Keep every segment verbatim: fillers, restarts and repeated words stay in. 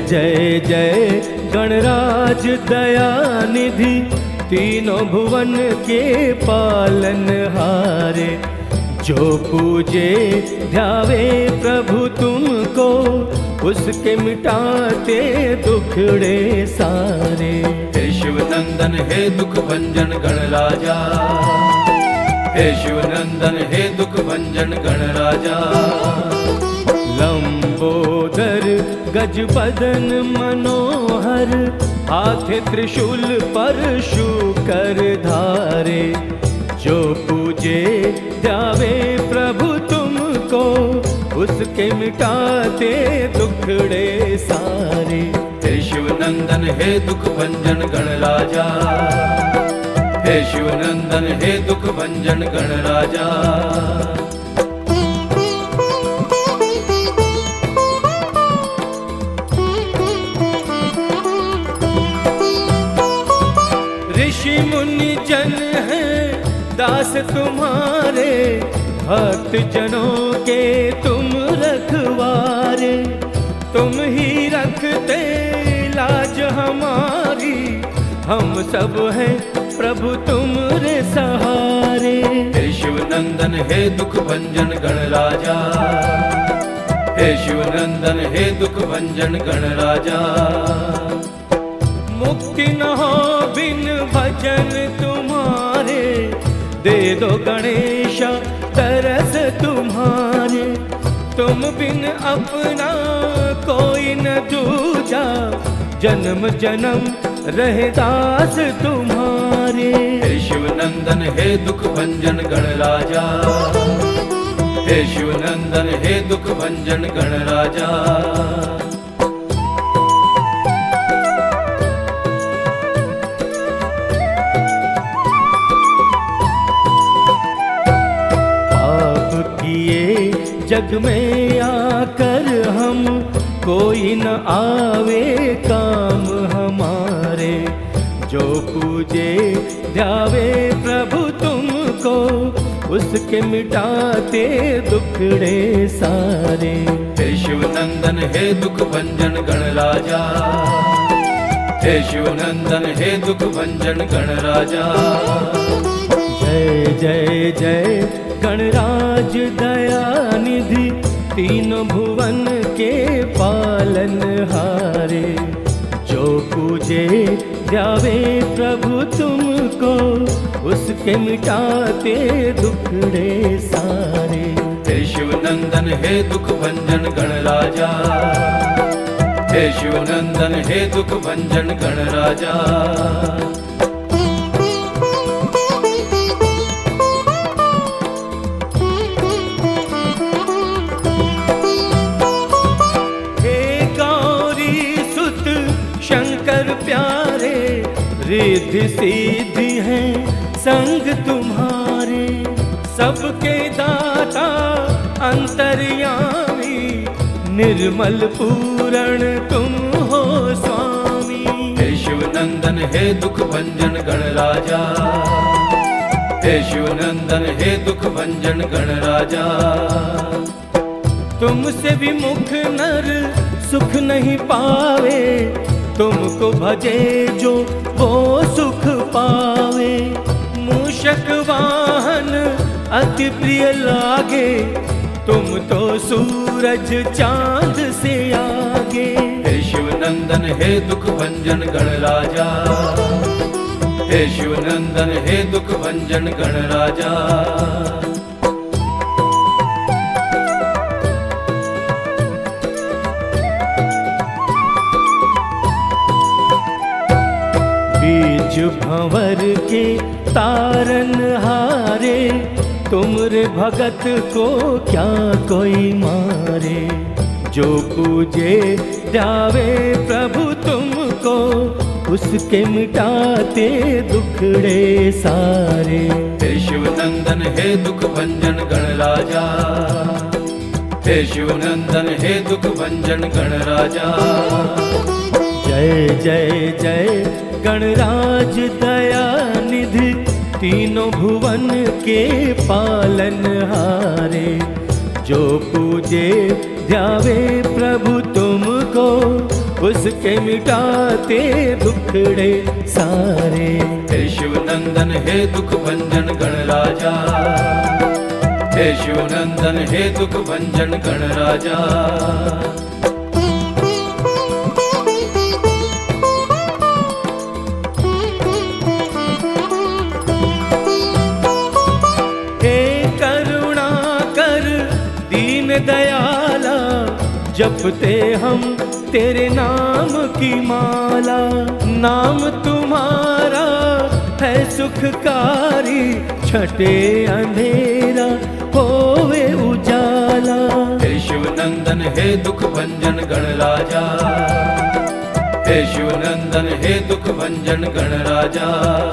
जय जय गणराज दया निधि, तीनों भुवन के पालन हारे। जो पूजे ध्यावे प्रभु तुमको, उसके मिटाते दुखड़े सारे। हे शिव नंदन हे दुख भंजन गणराजा, हे शिव नंदन हे दुख भंजन गणराजा। लंबोदर गज बदन मनोहर, हाथ त्रिशूल परशु कर धारे। जो पूजे ध्यावे प्रभु तुमको, उसके मिटाते दुखड़े सारे। हे शिव नंदन हे दुख भंजन गणराजा, हे शिव नंदन हे दुख भंजन गणराजा। ऋषि मुनि जन हैं दास तुम्हारे, भक्त जनों के तुम रखवारे। तुम ही रखते लाज हमारी, हम सब हैं प्रभु तुमरे सहारे। हे शिव नंदन हे दुख भंजन गणराजा, हे शिव नंदन हे दुख भंजन गणराजा। मुक्ति न हो बिन भजन तुम्हारे, दे दो गणेश तरस तुम्हारे। तुम बिन अपना कोई न दूजा, जन्म जन्म रहे दास तुम्हारे। हे शिव नंदन हे दुख भंजन गणराजा, हे शिव नंदन हे दुख भंजन गणराजा। जग में आकर हम, कोई न आवे काम हमारे। जो पूजे ध्यावे प्रभु तुमको, उसके मिटाते दुखड़े सारे। हे शिव नंदन हे दुख भंजन गणराजा, हे शिव नंदन हे दुख भंजन गणराजा। जय जय जय गणराज दया निधि, तीनों भुवन के पालन हारे। जो पूजे ध्यावे प्रभु तुमको, उसके मिटाते दुखड़े सारे। हे शिव नंदन हे दुख भंजन गणराजा, हे शिव नंदन हे दुख भंजन गणराजा। प्यारे रिद्धि सिद्धि हैं संग तुम्हारे। सबके दाता अंतर्यामी, निर्मल पूरण तुम हो स्वामी। हे शिव नंदन हे दुख भंजन गणराजा, हे शिव नंदन हे दुख भंजन गणराजा। तुमसे विमुख नर सुख नहीं पावे, तुमको भजे जो वो सुख पावे। मूषक वाहन अति प्रिय लागे, तुम तो सूरज चांद से आगे। हे शिव नंदन हे दुख भंजन गणराजा, हे शिव नंदन हे दुख भंजन गणराजा। बीज भंवर के तारन हारे, तुमरे भगत को क्या कोई मारे। जो पूजे ध्यावे प्रभु तुमको, उसके मिटाते दुखड़े सारे। हे शिव नंदन हे दुख भंजन गणराजा, हे शिव नंदन हे दुख भंजन गणराजा। जय जय जय गणराज दया निधि, तीनों भुवन के पालन हारे। जो पूजे ध्यावे प्रभु तुमको, उसके मिटाते दुखड़े सारे। हे शिव नंदन हे दुख भंजन गणराजा, हे शिव नंदन हे दुख भंजन गणराजा। दयाला जपते हम तेरे नाम की माला, नाम तुम्हारा है सुखकारी, छटे अंधेरा होवे उजाला। हे शिव नंदन हे दुख भंजन गणराजा, हे शिव नंदन हे दुख भंजन गणराजा।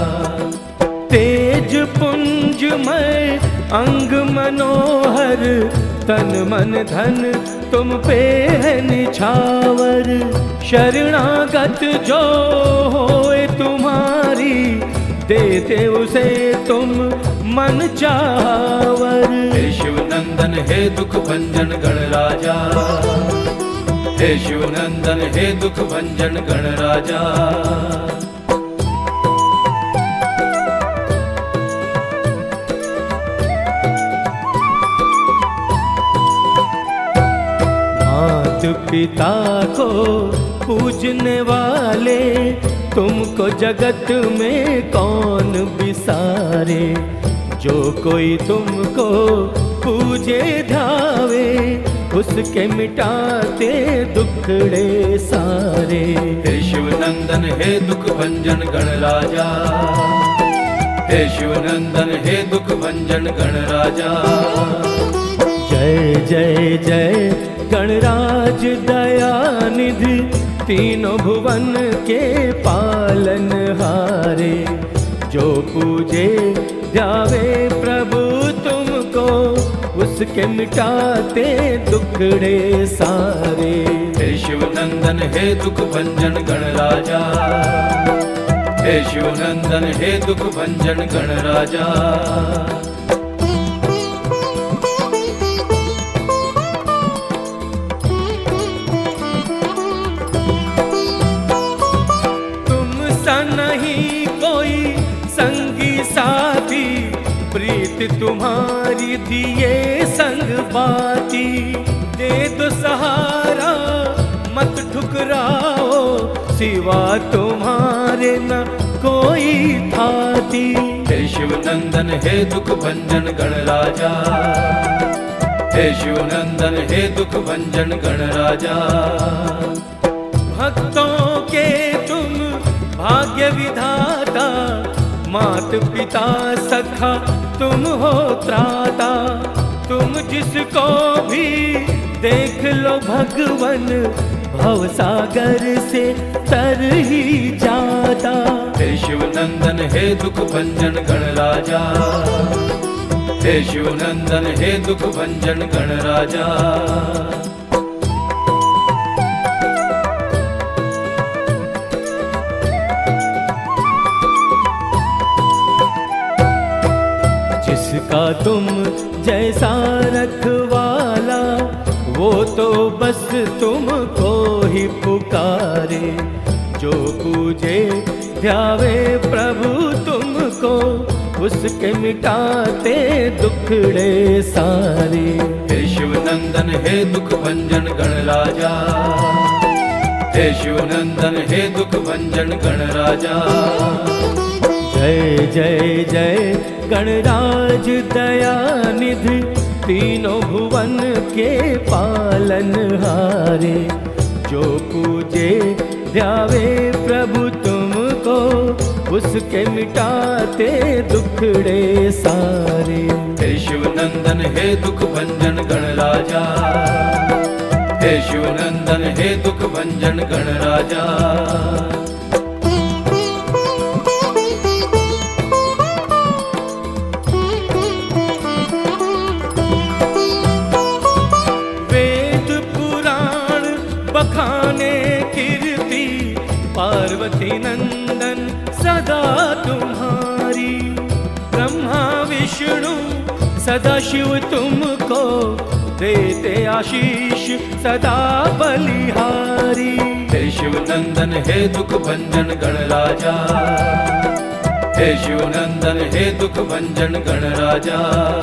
तेज पुंजमय अंग मनोहर, तन मन धन तुम पे है निछावर। शरणागत जो होए तुम्हारी, देते उसे तुम मन चावर। हे शिव नंदन हे दुख भंजन गणराजा, हे शिव नंदन हे दुख भंजन गणराजा। पिता को पूजने वाले, तुमको जगत में कौन बिसारे। जो कोई तुमको पूजे ध्यावे, उसके मिटाते दुखड़े सारे। हे शिव नंदन हे दुख भंजन गणराजा, हे शिव नंदन हे दुख भंजन गणराजा। जय जय जय गणराज दयानिधि, तीनों भुवन के पालन हारे। जो पूजे ध्यावे प्रभु तुमको, उसके मिटाते दुखड़े सारे। हे शिव नंदन हे दुख भंजन गणराजा, हे शिव नंदन हे दुख भंजन गणराजा। नहीं कोई संगी साथी, प्रीत तुम्हारी दिए संग बाती। दे दो सहारा मत ठुकराओ, सिवा तुम्हारे न कोई थाती। हे शिव नंदन हे दुख भंजन गणराजा, हे शिव नंदन हे दुख भंजन गणराजा। भक्तों के तुम भाग्य विधाता, मात पिता सखा तुम हो त्राता। तुम जिसको भी देख लो भगवन, भवसागर से तर ही जाता। हे शिव नंदन हे दुख भंजन गणराजा, हे शिव नंदन हे दुख भंजन गणराजा। जिसका तुम जैसा रखवाला, वो तो बस तुमको ही पुकारे। जो पूजे ध्यावे प्रभु तुमको, उसके मिटाते दुखड़े सारे। हे शिव नंदन हे दुख भंजन गणराजा, हे शिव नंदन हे दुख भंजन गणराजा। जय जय जय गणराज दयानिधि, तीनों भुवन के पालन हारे। जो पूजे ध्यावे प्रभु तुमको, उसके मिटाते दुखड़े सारे। हे शिव नंदन हे दुख भंजन गणराजा, हे शिव नंदन हे दुख भंजन गणराजा। बखाने कीर्ति पार्वती नंदन सदा तुम्हारी। ब्रह्मा विष्णु सदा शिव तुमको देते आशीष सदा बलिहारी। हे शिव नंदन हे दुख भंजन गणराजा, हे शिव नंदन हे दुख भंजन गणराजा।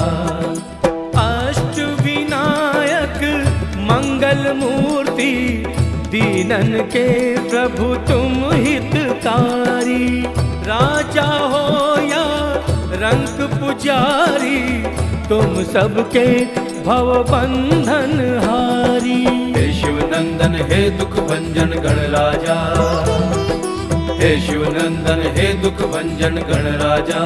अष्ट विनायक मंगल मूर्ति, दीनन के प्रभु तुम हितकारी। राजा हो या रंक पुजारी, तुम सबके भव बंधन हारी। हे शिव नंदन हे दुख भंजन गणराजा, हे शिव नंदन हे दुख भंजन गणराजा।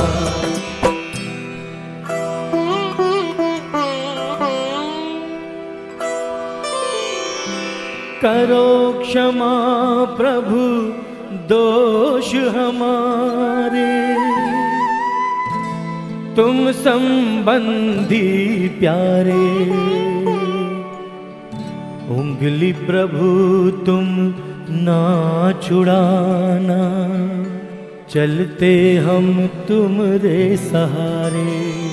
करो क्षमा प्रभु दोष हमारे, तुम संबंधी प्यारे। उंगली प्रभु तुम ना छुड़ाना, चलते हम तुमरे सहारे।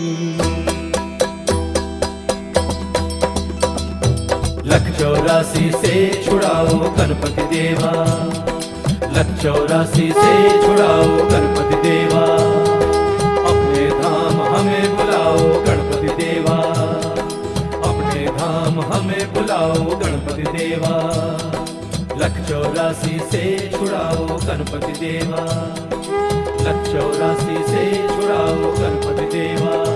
लख चौरासी से छुड़ाओ गणपति देवा, लख चौरासी से छुड़ाओ गणपति देवा। अपने धाम हमें बुलाओ गणपति देवा, अपने धाम हमें बुलाओ गणपति देवा। लख चौरासी से छुड़ाओ गणपति देवा, लख चौरासी से छुड़ाओ गणपति देवा।